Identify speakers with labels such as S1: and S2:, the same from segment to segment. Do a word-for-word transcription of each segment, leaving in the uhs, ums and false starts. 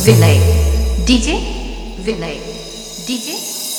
S1: विनय DJ Vinay DJ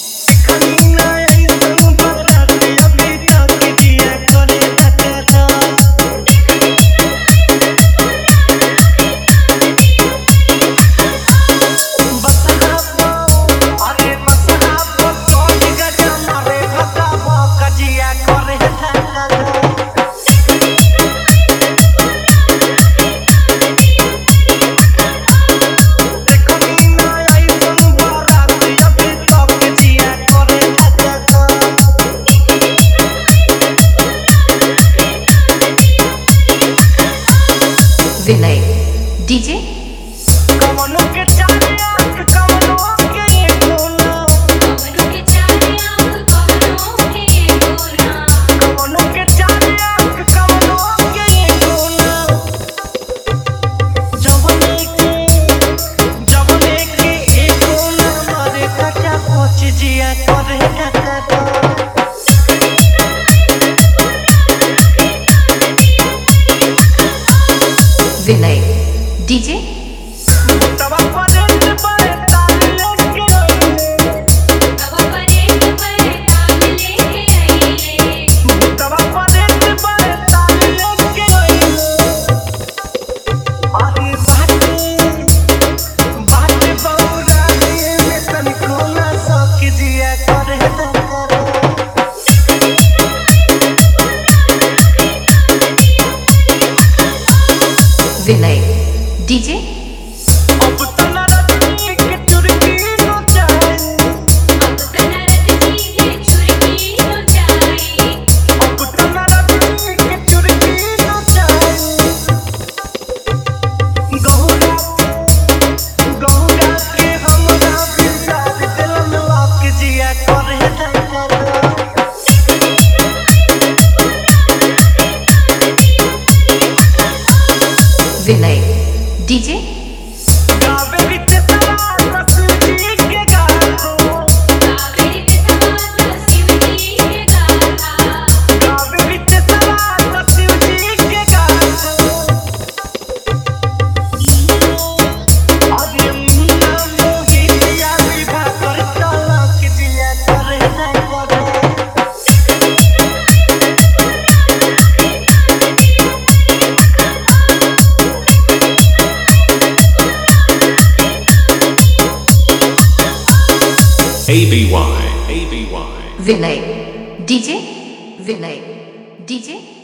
S1: Vinay DJ
S2: कमलों के चारे आँख कमलों के ये कोना
S3: कमलों के चारे आँख कमलों के ये कोना
S2: कमलों के चारे आँख कमलों के ये कोना जवने के जवने के ये कोना मारे कचा पहुँच जिया करे कचा
S1: विनय डीजे
S2: तवा परेड पर ताल लेके
S3: तवा परेड पर ताल लेके आइले
S2: तवा परेड पर ताल लेके अरे बाटे बाटे बौरा में तनिको ना सक जिया करे
S1: विनय डीजे
S2: अब तना रजनी के चुरकी नो चाहे
S3: अब कनरत जी के चुरकी नो जाई
S2: अब तना रजनी के चुरकी नो चाहे गौरा गौरा के हमरा बिचार दिल में लाक जिया करे
S1: विनय डीजे
S2: गावे विच सवार रसूली के गातो
S3: कावेरी के सवाल शिव जी के गाथा
S2: गावे विच सवार रसूली के गातो अरे मुन्ना मोहिया विवाह करता लाख जिया करे करे
S4: A B Y A B Y
S1: Vinay DJ Vinay DJ